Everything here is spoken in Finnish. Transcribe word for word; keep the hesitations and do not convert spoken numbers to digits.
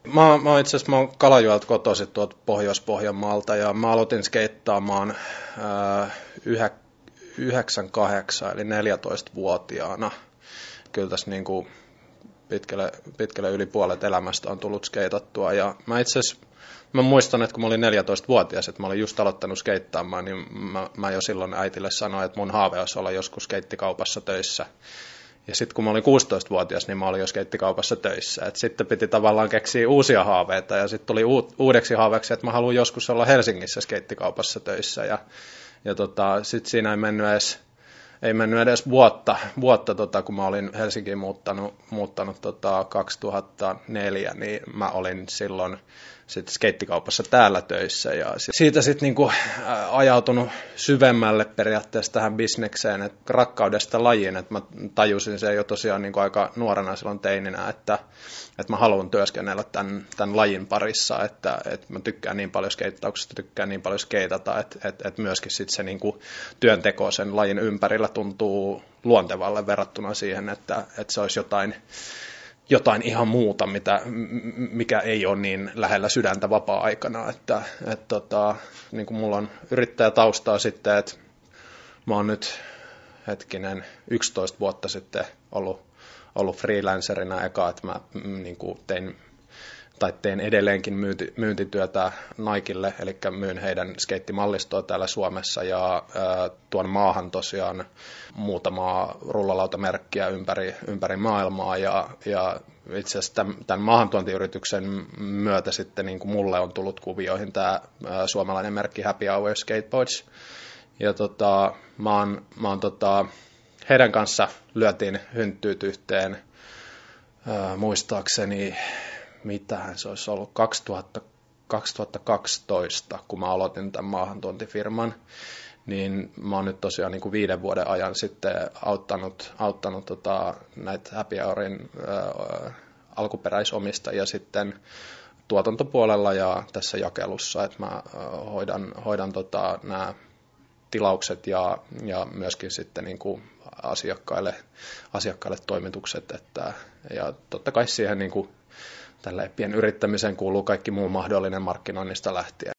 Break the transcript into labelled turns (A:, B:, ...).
A: Mä, mä oon itse asiassa mä oon Kalajoelta kotoisin tuolta Pohjois-Pohjanmaalta ja mä aloitin skeittaamaan ää, yhä, yhdeksänkymmentäkahdeksan eli neljätoistavuotiaana. Kyllä tässä niin kuin pitkälle, pitkälle yli puolet elämästä on tullut skeitattua ja mä itse asiassa mä muistan, että kun mä olin neljätoistavuotias, että mä olin just aloittanut skeittaamaan, niin mä, mä jo silloin äitille sanoin, että mun haave olisi olla joskus skeittikaupassa töissä. Ja sitten kun mä olin kuusitoistavuotias, niin mä olin jo skeittikaupassa töissä. Et sitten piti tavallaan keksiä uusia haaveita ja sitten tuli uudeksi haaveeksi, että mä haluan joskus olla Helsingissä skeittikaupassa töissä. Ja, ja tota, sitten siinä ei mennyt edes, ei mennyt edes vuotta, vuotta tota, kun mä olin Helsinkiin muuttanut, muuttanut tota, kaksituhattaneljä, niin mä olin silloin sitten skeittikaupassa täällä töissä ja siitä sitten niinku ajautunut syvemmälle periaatteessa tähän bisnekseen, että rakkaudesta lajiin, että mä tajusin sen jo tosiaan niinku aika nuorena silloin teininä, että, että mä haluan työskennellä tämän, tämän lajin parissa, että, että mä tykkään niin paljon skeittauksesta, tykkään niin paljon skeitata, että, että, että myöskin sitten se niinku työnteko sen lajin ympärillä tuntuu luontevalle verrattuna siihen, että, että se olisi jotain jotain ihan muuta, mitä, mikä ei ole niin lähellä sydäntä vapaa-aikana. Että, et tota, niin kuin mulla on yrittäjätaustaa sitten, että mä oon nyt hetkinen yksitoista vuotta sitten ollut, ollut freelancerina eka, että mä niin kuin tein, tai teen edelleenkin myynti, myyntityötä Nikelle, eli myyn heidän skeittimallistoa täällä Suomessa ja ää, tuon maahan tosiaan muutamaa rullalautamerkkiä ympäri, ympäri maailmaa ja, ja itse asiassa tämän, tämän maahantuontiyrityksen myötä sitten niin kuin mulle on tullut kuvioihin tämä ää, suomalainen merkki Happy Hour Skateboards ja tota, mä oon, mä oon, tota, heidän kanssa lyötiin hynttyyt yhteen ää, muistaakseni mitähän se olisi ollut kaksituhatta, kaksituhattakaksitoista, kun mä aloitin tämän maahantuontifirman, niin mä oon nyt tosiaan niin kuin viiden vuoden ajan sitten auttanut, auttanut tota, näitä Happy Hourin ää, alkuperäisomistajia sitten tuotantopuolella ja tässä jakelussa, että mä ää, hoidan, hoidan tota, nämä tilaukset ja, ja myöskin sitten niin kuin asiakkaille, asiakkaille toimitukset, että, ja totta kai siihen niin kuin tällä pienyrittämiseen kuuluu kaikki muu mahdollinen markkinoinnista lähtien.